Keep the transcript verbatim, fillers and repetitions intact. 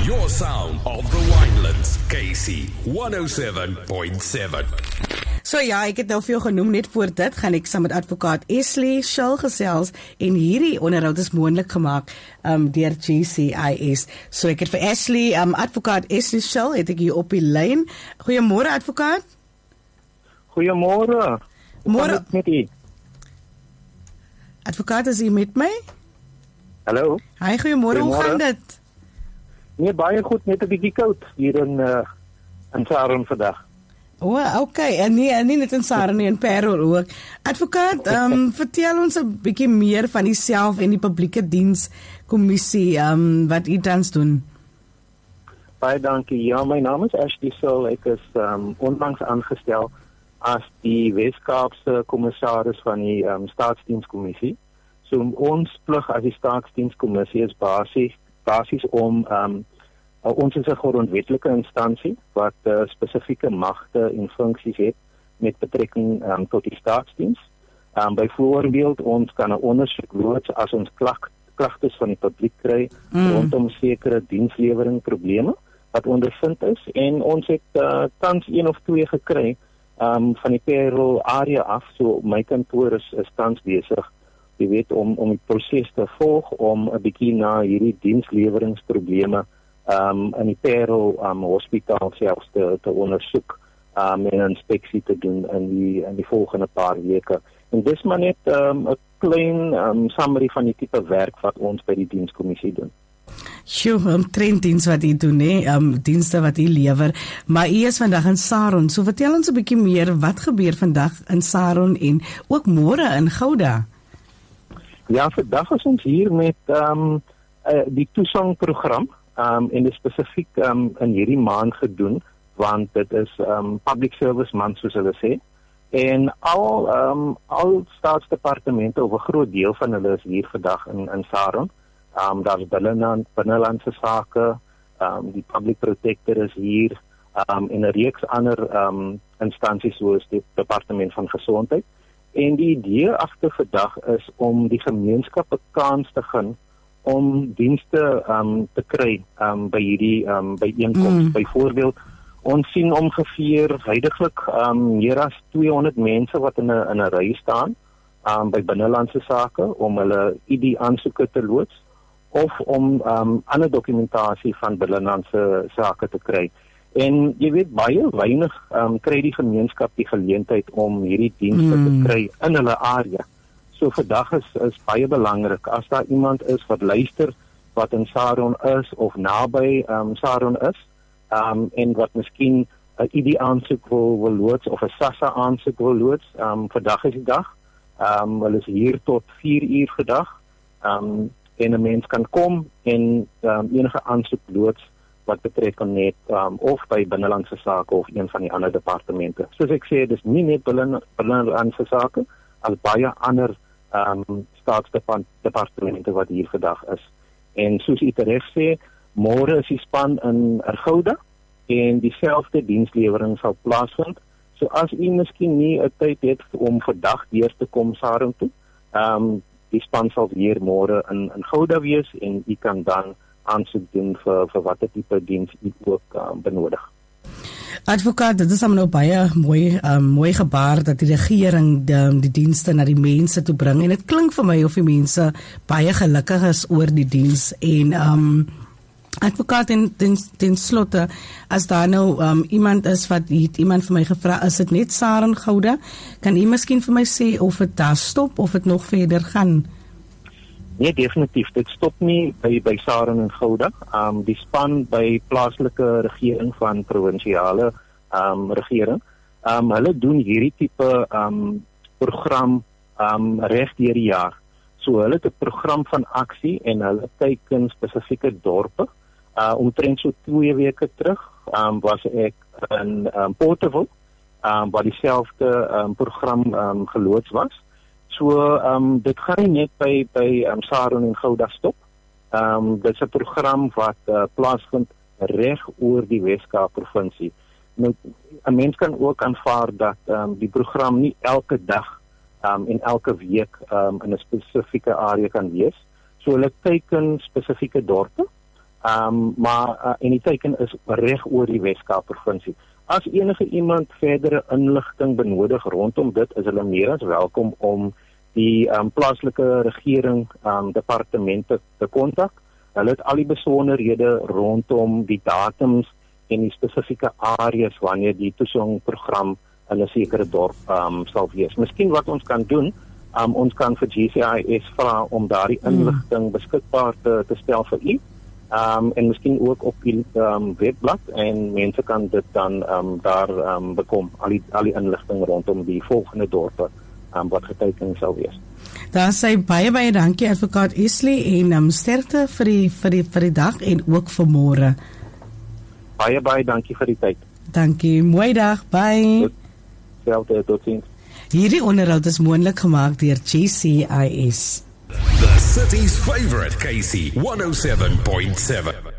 Your sound of the Winelands, K C one oh seven point seven. So ja, ek het nou vir jou genoem, net voor dit gaan ek saam met advokaat Ashley Schill gesels en hierdie onderhoud is moontlik gemaak um, deur G C I S. So ek het vir Ashley, um, advokaat Ashley Schill, het ek hier op die lyn. Goeiemôre advokaat. Goeiemôre. Môre met u. Advokaat, is u met my? Hallo. Hi, goeiemôre, hoe gaan dit? Nee, baie goed, net 'n bietjie koud hier in uh, in Saron vandag. O, oh, okay. En nie, en nie net in Saron nie, in Parel ook. Advokaat, um, vertel ons 'n bietjie meer van uself en die publieke dienskommissie um, wat u tans doen. Baie dankie. Ja, my naam is Ashley Schill. Ek is um, onlangs aangestel as die Wes-Kaapse kommissaris van die um, staatsdienskommissie. So ons plig as die staatsdienskommissie is basies basies om um, uh, ons is 'n grondwetlike instansie wat uh, spesifieke magte en funksies het met betrekking um, tot die staatsdiens. Um, byvoorbeeld ons kan 'n ondersoek loods as ons klag, klagtes van die publiek kry mm. rondom sekere dienslewering probleme wat ondervind is, en ons het uh, tans een of twee gekry um, van die Parel area af. So my kantoor is, is tans besig, jy weet, om om die proses te volg om 'n bietjie na hierdie diensleweringsprobleme um, in die Parel um, hospitaal selfs te, te ondersoek um, en 'n inspeksie te doen in die in die volgende paar weke. En dis maar net 'n um, klein um, summary van die tipe werk wat ons by die dienskommissie doen. Sjoe, um, trenddiens wat u doen, hè, um, dienste wat u lewer. Maar u is vandag in Saron. So vertel ons 'n bietjie meer, wat gebeur vandag in Saron en ook môre in Gouda? Ja, vandag is ons hier met um, uh, die toesangprogram um, en dit spesifiek um, in hierdie maand gedoen, want dit is um, public service month soos hulle sê. En al um, al staatsdepartemente, of 'n groot deel van hulle is hier vandag in in Saron. Um, daar is binneland, binnelandse sake, um, die public protector is hier, um, en 'n reeks ander um, instansies soos die departement van gesondheid. En die idee agter vandag is om die gemeenskap 'n kans te gun om dienste um, te kry um, by hierdie um, byeenkoms. Mm. Byvoorbeeld, ons sien ongeveer huidiglik um, meer as tweehonderd mense wat in 'n in 'n ry staan um, by binnelandse sake om hulle I D aansoeke te loods of om um, ander dokumentasie van binnelandse sake te kry. En jy weet, baie weinig um, kry die gemeenskap die geleentheid om hierdie dienste mm. te kry in hulle area. So vandag is, is baie belangrik, as daar iemand is wat luister, wat in Saron is of naby um, Saron is, um, en wat miskien 'n I D aansoek wil, wil loods of 'n SASSA aansoek wil loods, um, vandag is die dag. Um, hulle is hier tot vier uur vandag, um, en 'n mens kan kom en um, enige aansoek loods wat betrek net um, of by binnelandse sake of een van die ander departemente. Soos ek sê, dis nie net binnelandse sake, al baie ander um, staatsdepartemente wat hier vandag is. En soos u reg sê, môre is die span in Gouda en dieselfde dienslewering sal plaasvind. So as u miskien nie 'n tyd het om vandag deur te kom Saron toe, um, die span sal weer môre in in Gouda wees en u kan dan aansoek doen vir vir watter tipe diens u ook um, benodig. Advokaat, dit is nou baie mooi um, mooi gebaar dat die regering die, die dienste na die mense toe bring, en dit klink vir my of die mense baie gelukkig is oor die diens. En um, advokaat, en ten, ten slotte, as daar nou um, iemand is wat het iemand vir my gevra, is dit net Saron Gouda? Kan u miskien vir my sê of dit daar stop of dit nog verder gaan? Nee, definitief. Dit stop nie by, by Saron en Gouda. Um, die span by plaaslike regering van provinsiale um, regering, um, hulle doen hierdie tipe um, program um, reg deur die jaar. So hulle het 'n program van aksie en hulle kyk in spesifieke dorpe. Uh, omtrent so twee weke terug um, was ek in um, Porterville, um, waar dieselfde um, program um, geloods was. So um, dit gaan nie net by, by um, Saron en Gouda stop. Um, dit is 'n program wat uh, plaasvind reg oor die Wes-Kaap provinsie. Nou, 'n mens kan ook aanvaar dat um, die program nie elke dag um, en elke week um, in 'n spesifieke area kan wees. So hulle kyk in spesifieke dorpe Um, maar uh, en die teiken is reg oor die Wes-Kaap provinsie. As enige iemand verdere inligting benodig rondom dit, is hulle meer as welkom om die um, plaaslike regering um, departemente te kontak. Hulle het al die besonderhede rondom die datums en die spesifieke areas wanneer die toesongprogram in 'n sekere dorp um, sal wees. Miskien wat ons kan doen, um, ons kan vir G C I S vra om daardie inligting beskikbaar te, te stel vir u. Um, en miskien ook op die um, webblad en mense kan dit dan um, daar um, bekom, al die, al die inligting rondom die volgende dorpe um, wat geteken sal wees. Daar sê baie baie dankie advokaat Esley en um, sterkte vir die, vir, die, vir die dag en ook vir môre. Baie baie dankie vir die tyd. Dankie, mooi dag, bye. Selfde, tot ziens. Hierdie onderhoud is moontlik gemaak deur G C I S. The city's favourite K C one oh seven point seven.